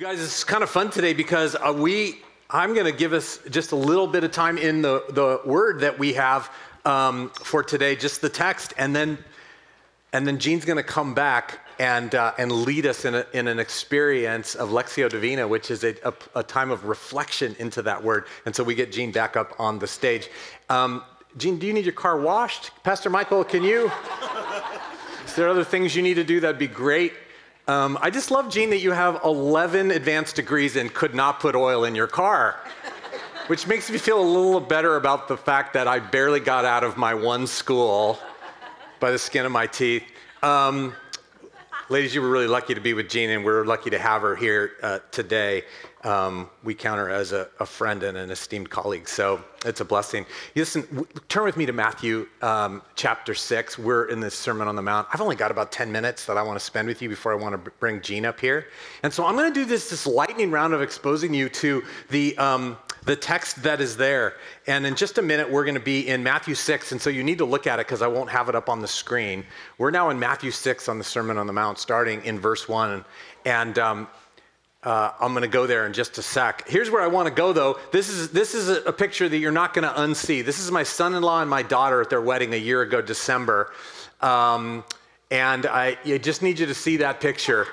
guys, it's kind of fun today because I'm going to give us just a little bit of time in the word that we have for today, just the text, and then Gene's going to come back and lead us in an experience of Lectio Divina, which is a time of reflection into that word. And so we get Gene back up on the stage. Gene, do you need your car washed? Pastor Michael, can you? Is there other things you need to do? That'd be great. I just love, Gene, that you have 11 advanced degrees and could not put oil in your car, which makes me feel a little better about the fact that I barely got out of my one school by the skin of my teeth. Ladies, you were really lucky to be with Gene, and we're lucky to have her here today. We count her as a friend and an esteemed colleague, so it's a blessing. Listen, turn with me to Matthew chapter 6. We're in this Sermon on the Mount. I've only got about 10 minutes that I want to spend with you before I want to bring Gene up here. And so I'm going to do this lightning round of exposing you to the text that is there. And in just a minute, we're going to be in Matthew 6, and so you need to look at it because I won't have it up on the screen. We're now in Matthew 6 on the Sermon on the Mount, starting in verse 1. And I'm going to go there in just a sec. Here's where I want to go, though. This is a picture that you're not going to unsee. This is my son-in-law and my daughter at their wedding a year ago, December. And I just need you to see that picture.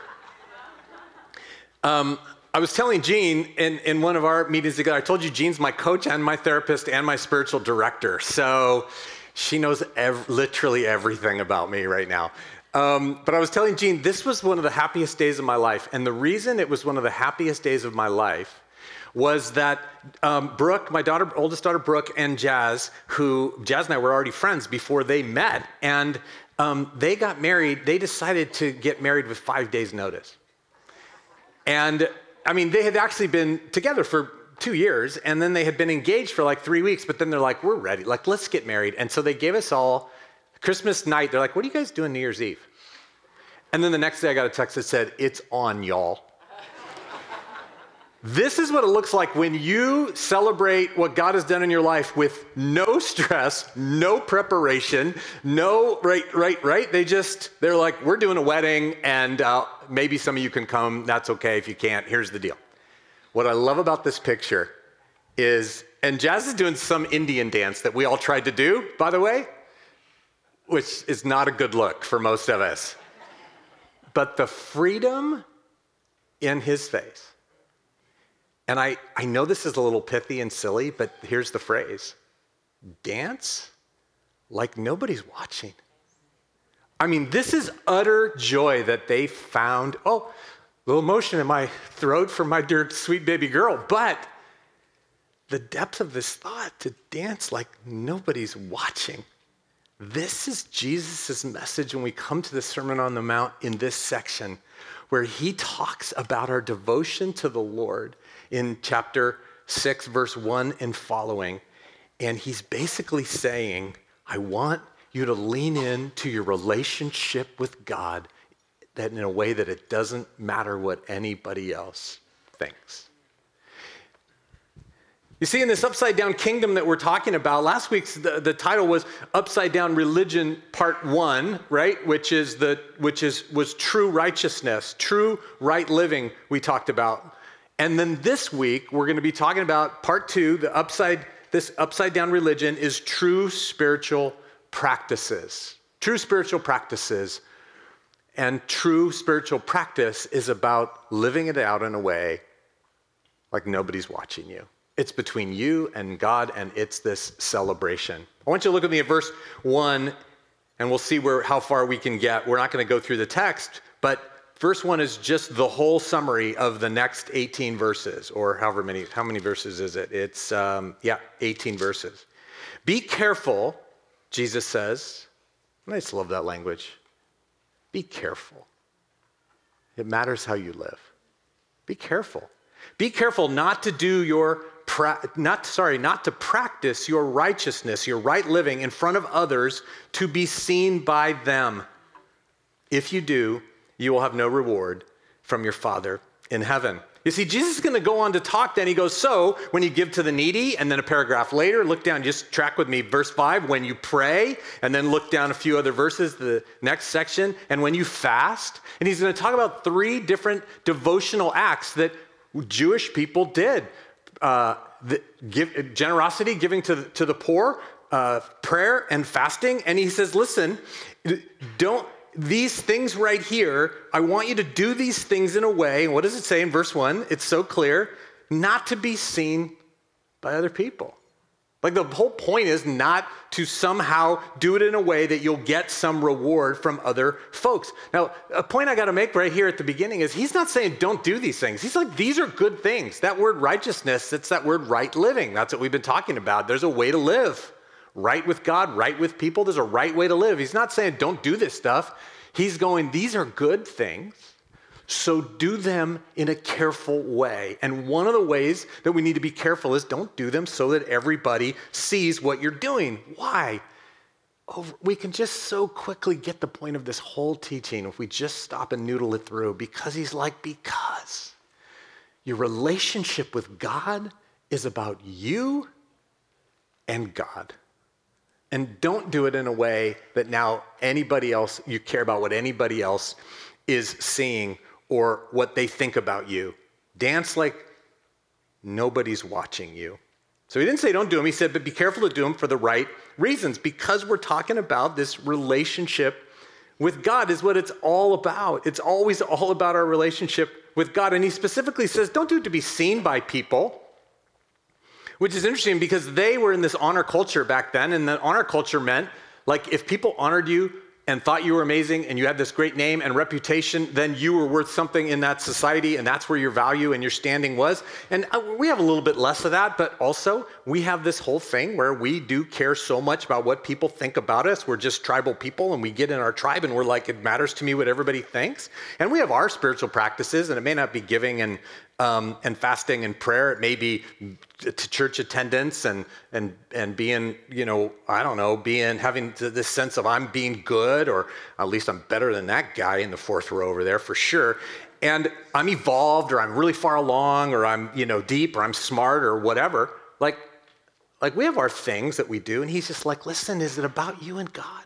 I was telling Gene in one of our meetings together, I told you Gene's my coach and my therapist and my spiritual director. So she knows literally everything about me right now. But I was telling Gene, this was one of the happiest days of my life. And the reason it was one of the happiest days of my life was that Brooke, my oldest daughter Brooke, and Jazz and I were already friends before they met. And they got married. They decided to get married with 5 days' notice. And I mean, they had actually been together for 2 years, and then they had been engaged for like 3 weeks, but then they're like, we're ready, like, let's get married. And so they gave us all Christmas night. They're like, what are you guys doing New Year's Eve? And then the next day I got a text that said, it's on, y'all. This is what it looks like when you celebrate what God has done in your life with no stress, no preparation, right? They're like, we're doing a wedding, and maybe some of you can come. That's okay if you can't. Here's the deal. What I love about this picture is, and Jazz is doing some Indian dance that we all tried to do, by the way, which is not a good look for most of us. But the freedom in his face. And I know this is a little pithy and silly, but here's the phrase. Dance like nobody's watching. I mean, this is utter joy that they found. Oh, a little emotion in my throat for my dear sweet baby girl. But the depth of this thought, to dance like nobody's watching. This is Jesus' message when we come to the Sermon on the Mount in this section, where he talks about our devotion to the Lord in chapter 6, verse 1 and following. And he's basically saying, I want you to lean in to your relationship with God that in a way that it doesn't matter what anybody else thinks. You see, in this upside down kingdom that we're talking about, last week's the title was Upside Down Religion Part 1, right? Which was true righteousness, true right living we talked about. And then this week we're going to be talking about Part 2, this upside down religion is true spiritual practices. True spiritual practices. And true spiritual practice is about living it out in a way like nobody's watching you. It's between you and God, and it's this celebration. I want you to look at me at verse 1, and we'll see how far we can get. We're not going to go through the text, but verse 1 is just the whole summary of the next 18 verses, or how many verses is it? It's, 18 verses. Be careful, Jesus says. I just love that language. Be careful. It matters how you live. Be careful. Be careful not to not to practice your righteousness, your right living in front of others to be seen by them. If you do, you will have no reward from your Father in heaven. You see, Jesus is going to go on to talk then. He goes, so when you give to the needy, and then a paragraph later, look down, just track with me, verse 5, when you pray, and then look down a few other verses, the next section, and when you fast. And he's going to talk about 3 different devotional acts that Jewish people did. Generosity, giving to the poor, prayer, and fasting. And he says, listen, these things right here, I want you to do these things in a way, and what does it say in verse 1? It's so clear, not to be seen by other people. Like the whole point is not to somehow do it in a way that you'll get some reward from other folks. Now, a point I got to make right here at the beginning is he's not saying don't do these things. He's like, these are good things. That word righteousness, it's that word right living. That's what we've been talking about. There's a way to live. Right with God, right with people. There's a right way to live. He's not saying don't do this stuff. He's going, these are good things, so do them in a careful way. And one of the ways that we need to be careful is don't do them so that everybody sees what you're doing. Why? We can just so quickly get the point of this whole teaching if we just stop and noodle it through, because he's like, because your relationship with God is about you and God. And don't do it in a way that now anybody else, you care about what anybody else is seeing or what they think about you. Dance like nobody's watching you. So he didn't say don't do them. He said, but be careful to do them for the right reasons, because we're talking about this relationship with God is what it's all about. It's always all about our relationship with God. And he specifically says, don't do it to be seen by people. Which is interesting because they were in this honor culture back then, and the honor culture meant, like, if people honored you and thought you were amazing and you had this great name and reputation, then you were worth something in that society, and that's where your value and your standing was. And we have a little bit less of that, but also we have this whole thing where we do care so much about what people think about us. We're just tribal people, and we get in our tribe and we're like, it matters to me what everybody thinks. And we have our spiritual practices, and it may not be giving and fasting and prayer. It may be to church attendance and being, having this sense of I'm being good, or at least I'm better than that guy in the 4th row over there for sure. And I'm evolved, or I'm really far along, or I'm, deep, or I'm smart, or whatever. Like we have our things that we do, and he's just like, listen, is it about you and God?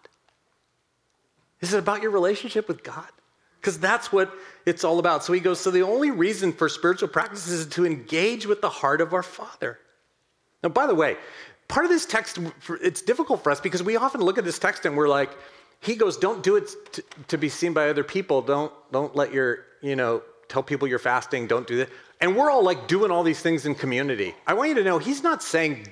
Is it about your relationship with God? Because that's what it's all about. So he goes, so the only reason for spiritual practices is to engage with the heart of our Father. Now, by the way, part of this text, it's difficult for us because we often look at this text and we're like, he goes, don't do it to be seen by other people. Don't let your, tell people you're fasting. Don't do that. And we're all like doing all these things in community. I want you to know, he's not saying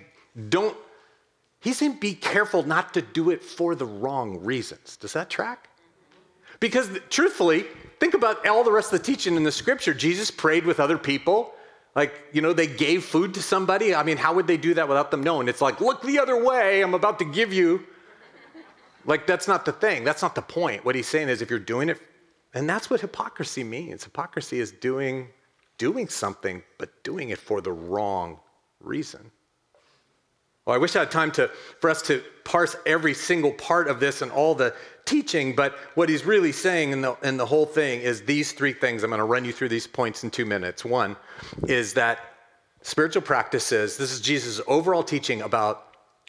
he's saying be careful not to do it for the wrong reasons. Does that track? Because truthfully, think about all the rest of the teaching in the scripture. Jesus prayed with other people. Like, they gave food to somebody. I mean, how would they do that without them knowing? It's like, look the other way. I'm about to give you. Like, that's not the thing. That's not the point. What he's saying is if you're doing it, and that's what hypocrisy means. Hypocrisy is doing something, but doing it for the wrong reason. Well, I wish I had time for us to parse every single part of this and all the teaching, but what he's really saying in the whole thing is these 3 things. I'm going to run you through these points in 2 minutes. One is that spiritual practices, this is Jesus' overall teaching about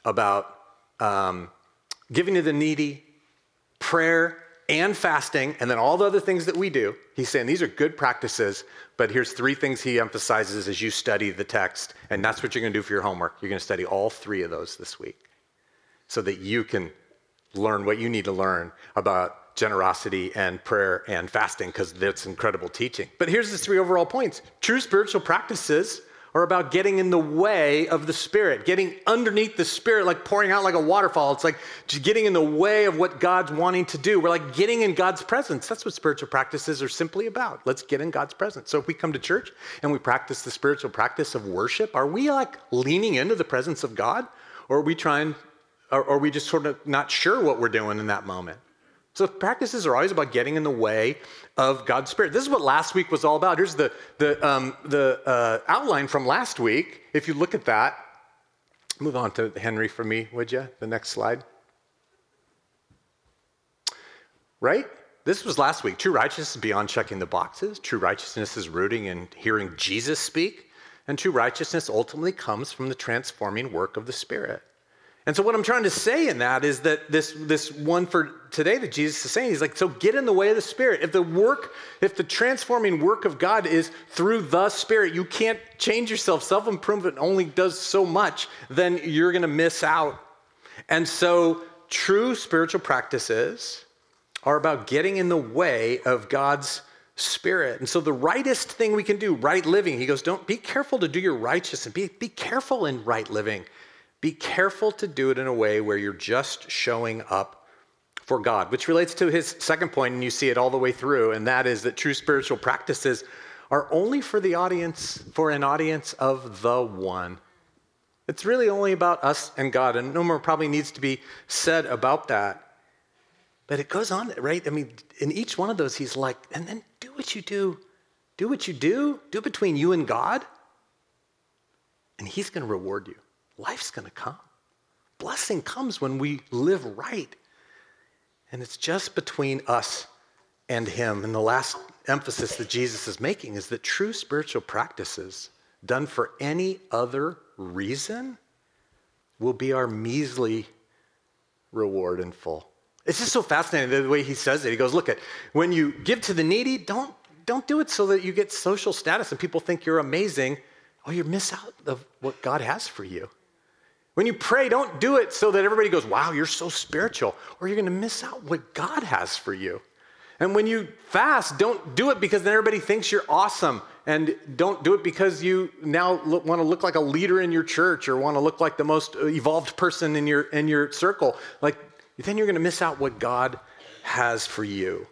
giving to the needy, prayer, and fasting, and then all the other things that we do. He's saying these are good practices, but here's 3 things he emphasizes as you study the text, and that's what you're going to do for your homework. You're going to study all 3 of those this week so that you can learn what you need to learn about generosity and prayer and fasting, because that's incredible teaching. But here's the 3 overall points. True spiritual practices are about getting in the way of the Spirit, getting underneath the Spirit, like pouring out like a waterfall. It's like just getting in the way of what God's wanting to do. We're like getting in God's presence. That's what spiritual practices are simply about. Let's get in God's presence. So if we come to church and we practice the spiritual practice of worship, are we like leaning into the presence of God? Or are we just sort of not sure what we're doing in that moment? So practices are always about getting in the way of God's Spirit. This is what last week was all about. Here's the outline from last week. If you look at that, move on to Henry for me, would you? The next slide. Right? This was last week. True righteousness is beyond checking the boxes. True righteousness is rooting in hearing Jesus speak. And true righteousness ultimately comes from the transforming work of the Spirit. And so what I'm trying to say in that is that this one for today that Jesus is saying, he's like, so get in the way of the Spirit. If the transforming work of God is through the Spirit, you can't change yourself. Self-improvement only does so much, then you're going to miss out. And so true spiritual practices are about getting in the way of God's Spirit. And so the rightest thing we can do, right living, he goes, don't be careful to do your righteous and be careful in right living. Be careful to do it in a way where you're just showing up for God, which relates to his second point, and you see it all the way through, and that is that true spiritual practices are only for an audience of the one. It's really only about us and God, and no more probably needs to be said about that. But it goes on, right? I mean, in each one of those, he's like, and then do what you do. Do what you do it between you and God, and he's going to reward you. Life's going to come. Blessing comes when we live right. And it's just between us and him. And the last emphasis that Jesus is making is that true spiritual practices done for any other reason will be our measly reward in full. It's just so fascinating the way he says it. He goes, look, when you give to the needy, don't do it so that you get social status and people think you're amazing. Oh, you miss out of what God has for you. When you pray, don't do it so that everybody goes, wow, you're so spiritual, or you're going to miss out what God has for you. And when you fast, don't do it because then everybody thinks you're awesome, and don't do it because you now want to look like a leader in your church or want to look like the most evolved person in your circle. Like, then you're going to miss out what God has for you.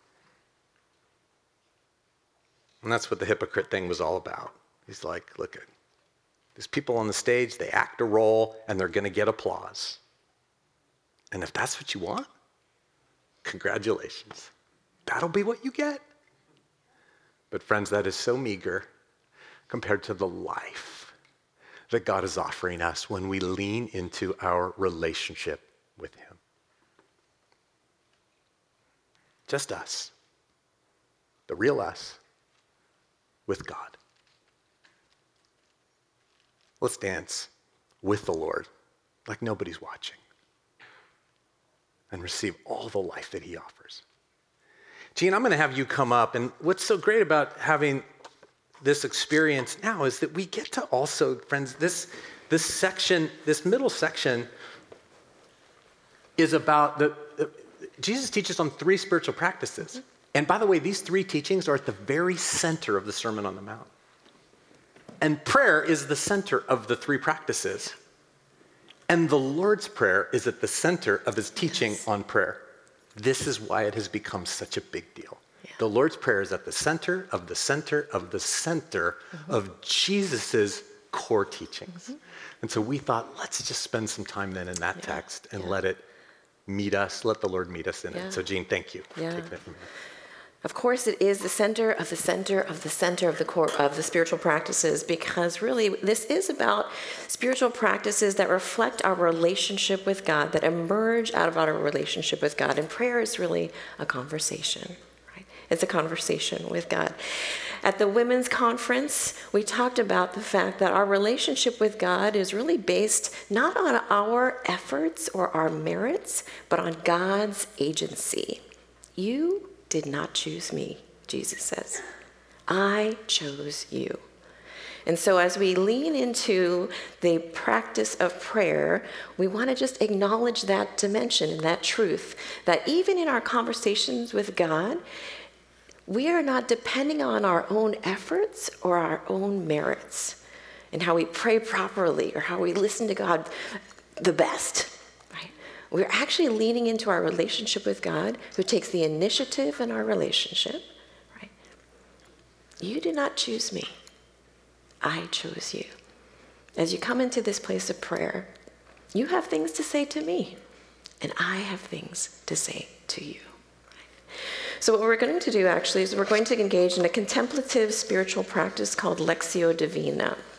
And that's what the hypocrite thing was all about. He's like, look, there's people on the stage, they act a role, and they're going to get applause. And if that's what you want, congratulations. That'll be what you get. But friends, that is so meager compared to the life that God is offering us when we lean into our relationship with him. Just us, the real us, with God. Let's dance with the Lord like nobody's watching and receive all the life that he offers. Gene, I'm going to have you come up. And what's so great about having this experience now is that we get to also, friends, this middle section is about Jesus teaches on 3 spiritual practices. And by the way, these 3 teachings are at the very center of the Sermon on the Mount. And prayer is the center of the 3 practices. And the Lord's Prayer is at the center of his teaching on prayer. This is why it has become such a big deal. Yeah. The Lord's Prayer is at the center of the center of the center of Jesus's core teachings. And so we thought, let's just spend some time then in that text and let it meet us, let the Lord meet us in it. So Gene, thank you for taking it from me. Of course, it is the center of the center of the center of the core of the spiritual practices, because really this is about spiritual practices that reflect our relationship with God, that emerge out of our relationship with God. And prayer is really a conversation, right? It's a conversation with God. At the women's conference, we talked about the fact that our relationship with God is really based not on our efforts or our merits, but on God's agency. You did not choose me, Jesus says. I chose you. And so as we lean into the practice of prayer, we want to just acknowledge that dimension and that truth, that even in our conversations with God, we are not depending on our own efforts or our own merits and how we pray properly or how we listen to God the best. We're actually leaning into our relationship with God, who takes the initiative in our relationship, right? You did not choose me. I chose you. As you come into this place of prayer, you have things to say to me, and I have things to say to you. Right? So what we're going to do actually is we're going to engage in a contemplative spiritual practice called Lectio Divina.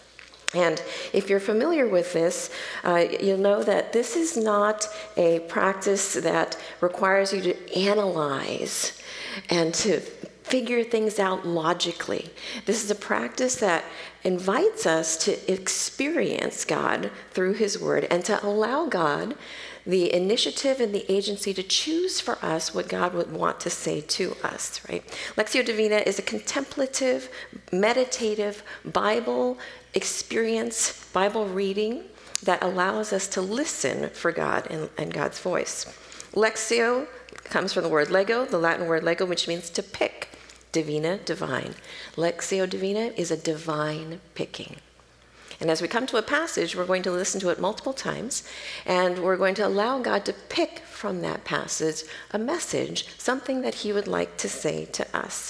And if you're familiar with this, you'll know that this is not a practice that requires you to analyze and to figure things out logically. This is a practice that invites us to experience God through his word and to allow God the initiative and the agency to choose for us what God would want to say to us, right? Lectio Divina is a contemplative, meditative Bible experience, Bible reading that allows us to listen for God and God's voice. Lectio comes from the word lego, the Latin word lego, which means to pick. Divina, divine. Lectio Divina is a divine picking. And as we come to a passage, we're going to listen to it multiple times, and we're going to allow God to pick from that passage a message, something that he would like to say to us.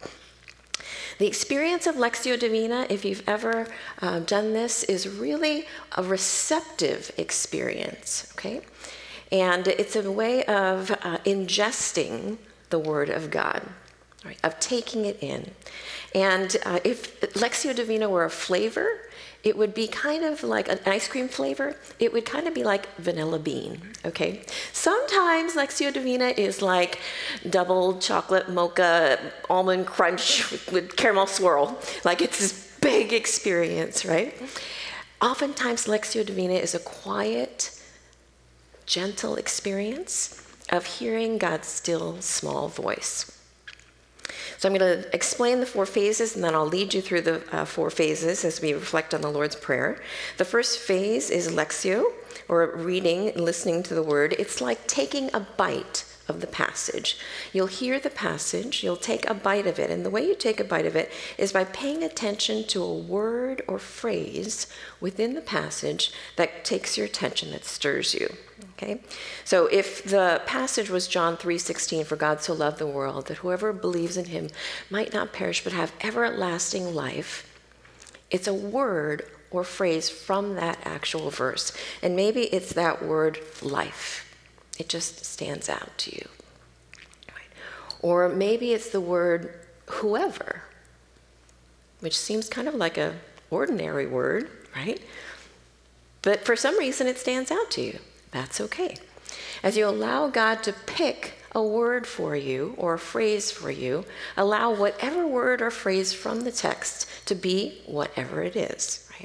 The experience of Lectio Divina, if you've ever done this, is really a receptive experience, okay? And it's a way of ingesting the Word of God, right? Of taking it in. And if Lectio Divina were a flavor, it would be kind of like an ice cream flavor. It would kind of be like vanilla bean, okay? Sometimes Lectio Divina is like double chocolate mocha almond crunch with caramel swirl. Like it's this big experience, right? Oftentimes Lectio Divina is a quiet, gentle experience of hearing God's still, small voice. So I'm going to explain the 4 phases, and then I'll lead you through the 4 phases as we reflect on the Lord's Prayer. The first phase is Lectio, or reading and listening to the word. It's like taking a bite of the passage. You'll hear the passage, you'll take a bite of it, and the way you take a bite of it is by paying attention to a word or phrase within the passage that takes your attention, that stirs you. Okay? So if the passage was John 3:16, for God so loved the world that whoever believes in him might not perish but have everlasting life, it's a word or phrase from that actual verse. And maybe it's that word life. It just stands out to you. Right? Or maybe it's the word whoever, which seems kind of like an ordinary word, right? But for some reason it stands out to you. That's okay. As you allow God to pick a word for you or a phrase for you, allow whatever word or phrase from the text to be whatever it is, right?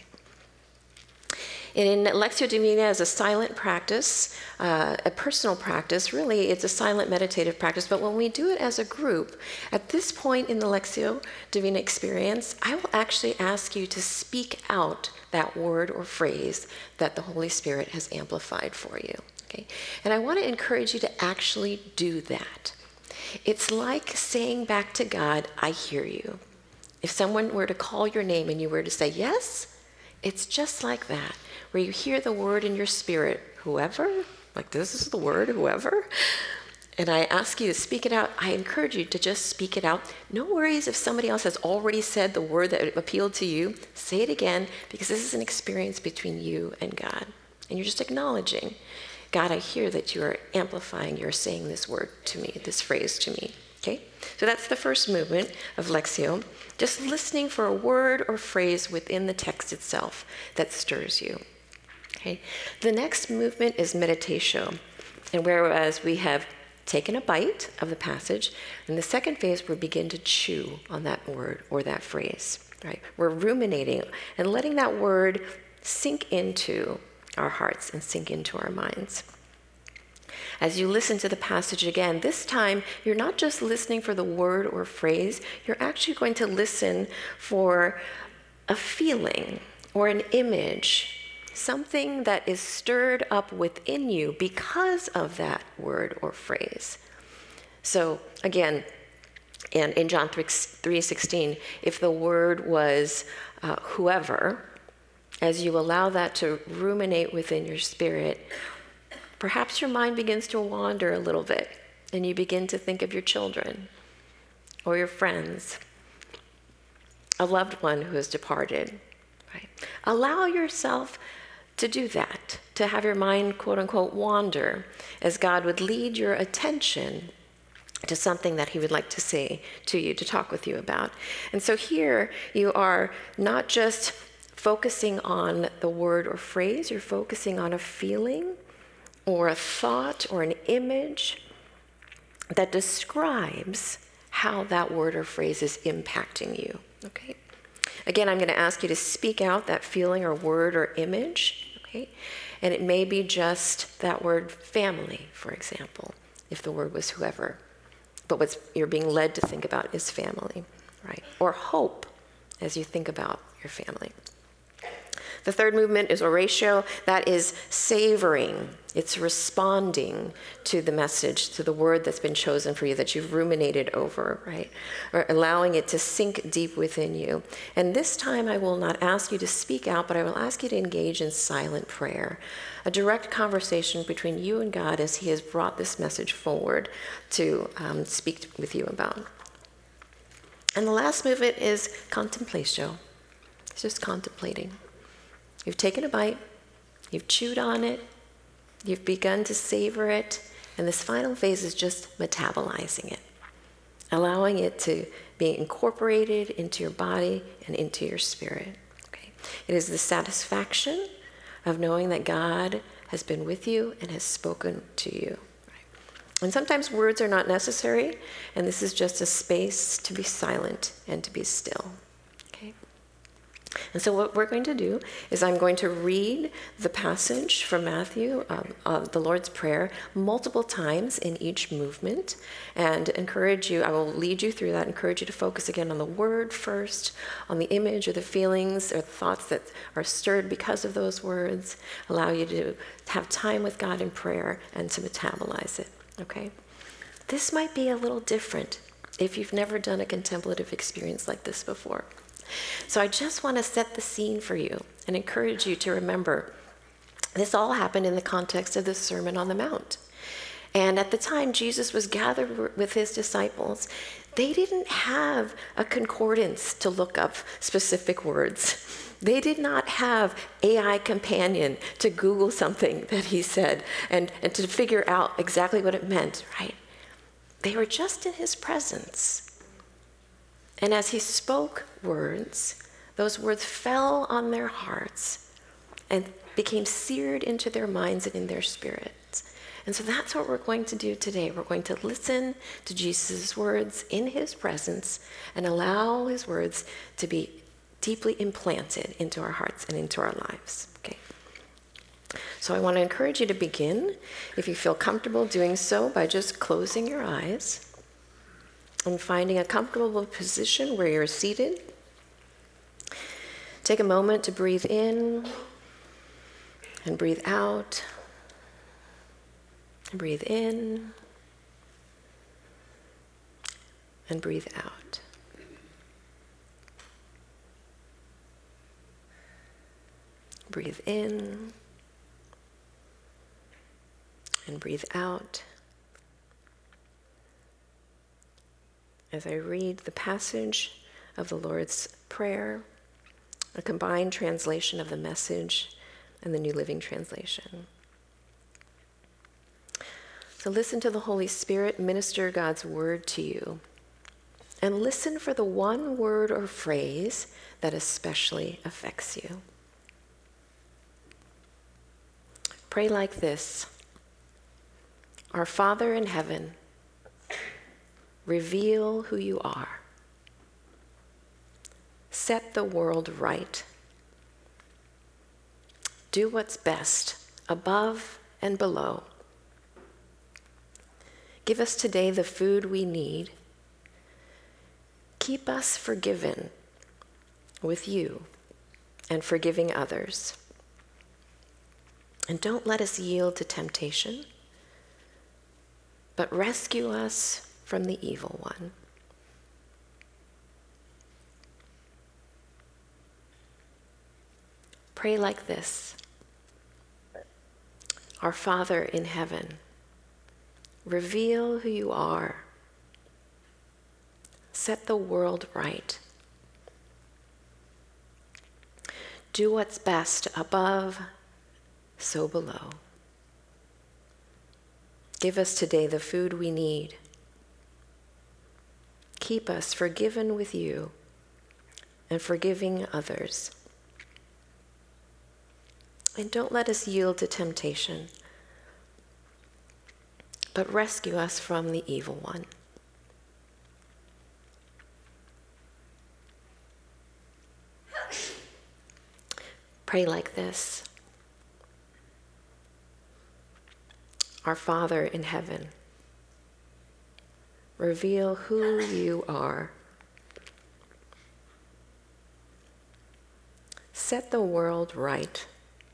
In Lectio Divina as a silent practice, a personal practice, really it's a silent meditative practice, but when we do it as a group, at this point in the Lectio Divina experience, I will actually ask you to speak out that word or phrase that the Holy Spirit has amplified for you, okay? And I want to encourage you to actually do that. It's like saying back to God, I hear you. If someone were to call your name and you were to say yes, it's just like that, where you hear the word in your spirit, whoever, like this is the word, whoever, and I ask you to speak it out. I encourage you to just speak it out. No worries if somebody else has already said the word that appealed to you. Say it again, because this is an experience between you and God. And you're just acknowledging, God, I hear that you are amplifying, you're saying this word to me, this phrase to me. Okay? So that's the first movement of Lectio. Just listening for a word or phrase within the text itself that stirs you. Okay? The next movement is meditatio. And whereas we have taken a bite of the passage, in the second phase we begin to chew on that word or that phrase, right? We're ruminating and letting that word sink into our hearts and sink into our minds. As you listen to the passage again, this time you're not just listening for the word or phrase, you're actually going to listen for a feeling or an image, something that is stirred up within you because of that word or phrase. So again, in John 3:16, if the word was whoever, as you allow that to ruminate within your spirit, perhaps your mind begins to wander a little bit, and you begin to think of your children or your friends, a loved one who has departed. Right? Allow yourself to do that, to have your mind, quote unquote, wander as God would lead your attention to something that he would like to say to you, to talk with you about. And so here you are not just focusing on the word or phrase, you're focusing on a feeling or a thought or an image that describes how that word or phrase is impacting you, okay? Again, I'm going to ask you to speak out that feeling or word or image, okay? And it may be just that word family, for example, if the word was whoever. But what you're being led to think about is family, right? Or hope as you think about your family. The third movement is oratio. That is savoring. It's responding to the message, to the word that's been chosen for you, that you've ruminated over, right? Or allowing it to sink deep within you. And this time I will not ask you to speak out, but I will ask you to engage in silent prayer, a direct conversation between you and God as he has brought this message forward to speak with you about. And the last movement is contemplatio. It's just contemplating. You've taken a bite, you've chewed on it, you've begun to savor it, and this final phase is just metabolizing it, allowing it to be incorporated into your body and into your spirit. Okay? It is the satisfaction of knowing that God has been with you and has spoken to you. Right? And sometimes words are not necessary, and this is just a space to be silent and to be still. And so what we're going to do is I'm going to read the passage from Matthew, the Lord's Prayer, multiple times in each movement, and encourage you, I will lead you through that, encourage you to focus again on the word first, on the image or the feelings or the thoughts that are stirred because of those words, allow you to have time with God in prayer and to metabolize it, okay? This might be a little different if you've never done a contemplative experience like this before. So I just want to set the scene for you and encourage you to remember this all happened in the context of the Sermon on the Mount. And at the time Jesus was gathered with his disciples, they didn't have a concordance to look up specific words. They did not have AI companion to Google something that he said and to figure out exactly what it meant, right? They were just in his presence. And as he spoke words, those words fell on their hearts and became seared into their minds and in their spirits. And so that's what we're going to do today. We're going to listen to Jesus' words in his presence and allow his words to be deeply implanted into our hearts and into our lives. Okay. So I want to encourage you to begin, if you feel comfortable doing so, by just closing your eyes and finding a comfortable position where you're seated. Take a moment to breathe in and breathe out. And breathe in and breathe out. Breathe in and breathe out. As I read the passage of the Lord's Prayer, a combined translation of the Message and the New Living Translation. So listen to the Holy Spirit minister God's word to you, and listen for the one word or phrase that especially affects you. Pray like this: Our Father in heaven, reveal who you are. Set the world right. Do what's best above and below. Give us today the food we need. Keep us forgiven with you and forgiving others. And don't let us yield to temptation, but rescue us from the evil one. Pray like this: Our Father in heaven, reveal who you are. Set the world right. Do what's best above, so below. Give us today the food we need. Keep us forgiven with you and forgiving others. And don't let us yield to temptation, but rescue us from the evil one. Pray like this. Our Father in heaven, reveal who you are. Set the world right.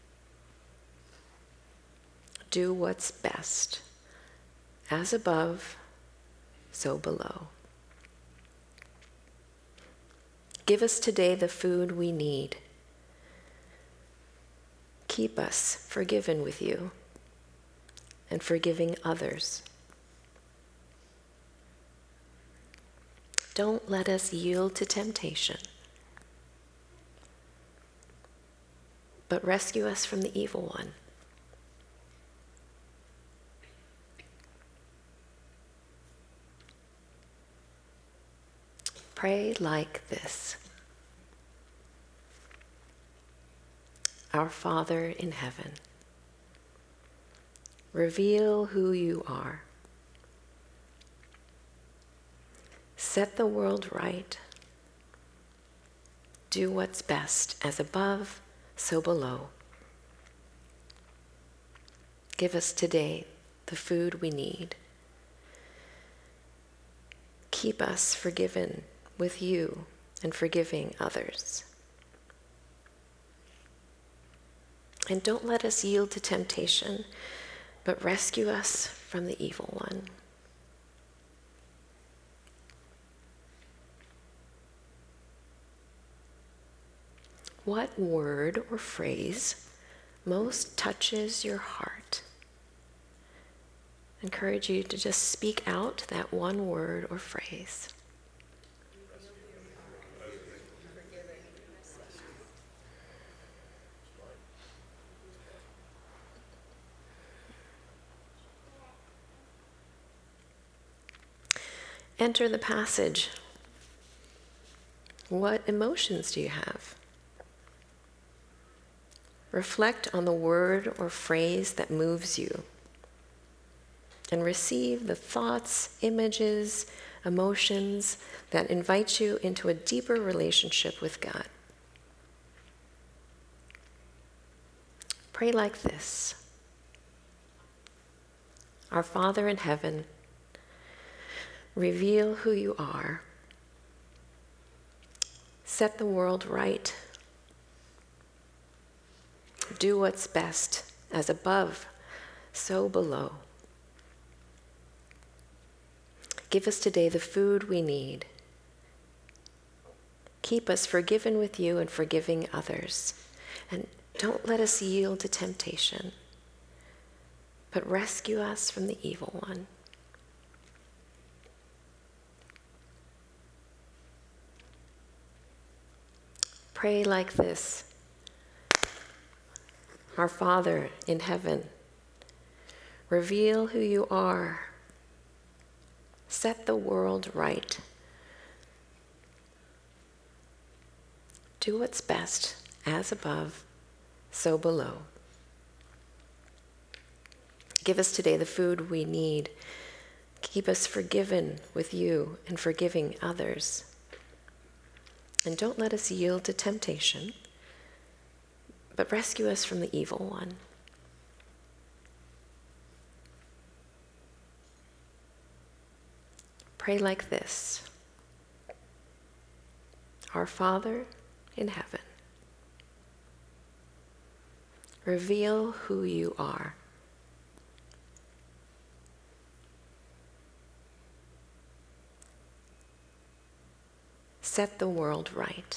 Do what's best, as above, so below. Give us today the food we need. Keep us forgiven with you and forgiving others. Don't let us yield to temptation, but rescue us from the evil one. Pray like this. Our Father in heaven, reveal who you are. Set the world right. Do what's best, as above, so below. Give us today the food we need. Keep us forgiven with you and forgiving others. And don't let us yield to temptation, but rescue us from the evil one. What word or phrase most touches your heart? I encourage you to just speak out that one word or phrase. Enter the passage. What emotions do you have? Reflect on the word or phrase that moves you and receive the thoughts, images, emotions that invite you into a deeper relationship with God. Pray like this. Our Father in heaven, reveal who you are. Set the world right. Do what's best, as above, so below. Give us today the food we need. Keep us forgiven with you and forgiving others. And don't let us yield to temptation, but rescue us from the evil one. Pray like this. Our Father in heaven, reveal who you are. Set the world right. Do what's best, as above, so below. Give us today the food we need. Keep us forgiven with you and forgiving others. And don't let us yield to temptation, but rescue us from the evil one. Pray like this. Our Father in heaven, reveal who you are. Set the world right.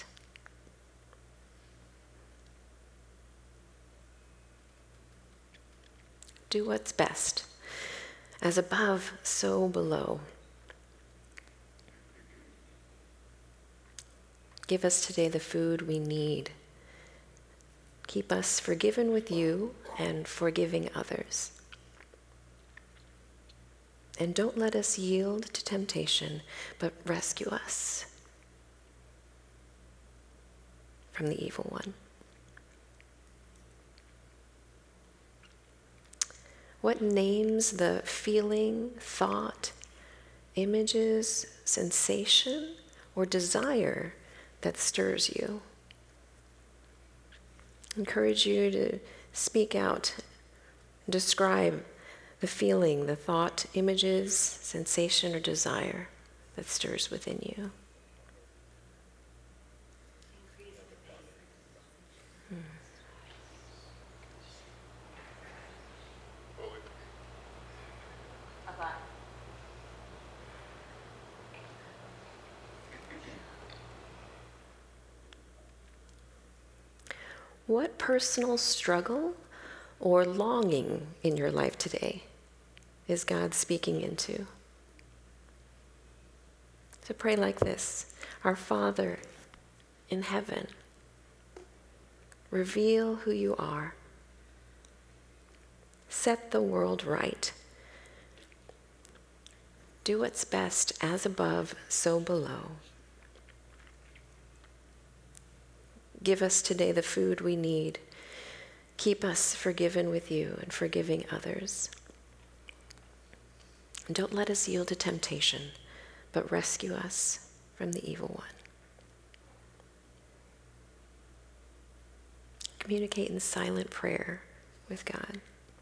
Do what's best, as above, so below. Give us today the food we need. Keep us forgiven with you and forgiving others. And don't let us yield to temptation, but rescue us from the evil one. What names the feeling, thought, images, sensation, or desire that stirs you? I encourage you to speak out, describe the feeling, the thought, images, sensation, or desire that stirs within you. What personal struggle or longing in your life today is God speaking into? So pray like this: Our Father in heaven, reveal who you are. Set the world right. Do what's best, as above, so below. Give us today the food we need. Keep us forgiven with you and forgiving others. And don't let us yield to temptation, but rescue us from the evil one. Communicate in silent prayer with God.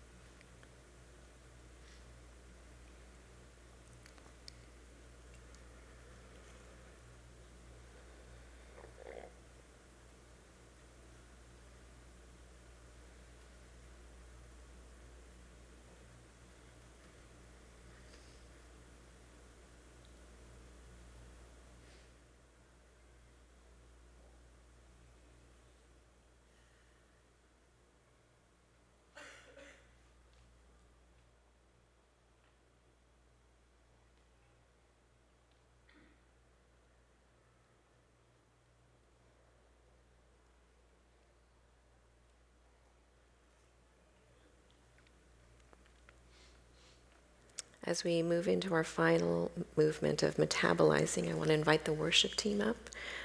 As we move into our final movement of metabolizing, I want to invite the worship team up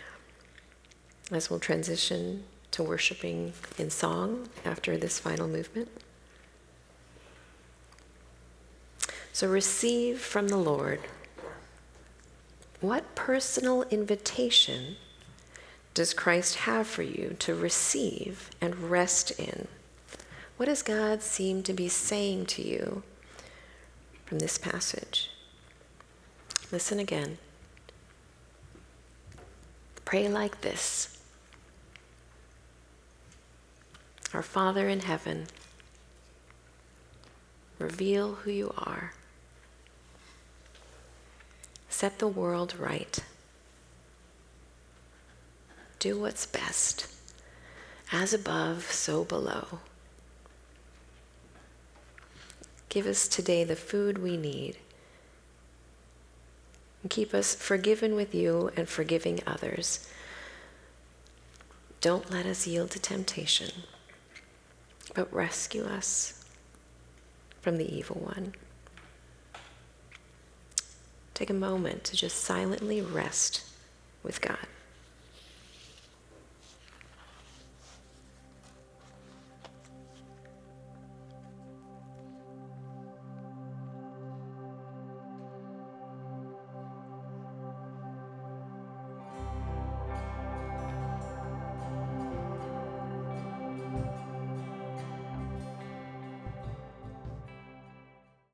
as we'll transition to worshiping in song after this final movement. So receive from the Lord. What personal invitation does Christ have for you to receive and rest in? What does God seem to be saying to you from this passage? Listen again. Pray like this: Our Father in heaven, reveal who you are. Set the world right. Do what's best, as above, so below. Give us today the food we need. And keep us forgiven with you and forgiving others. Don't let us yield to temptation, but rescue us from the evil one. Take a moment to just silently rest with God.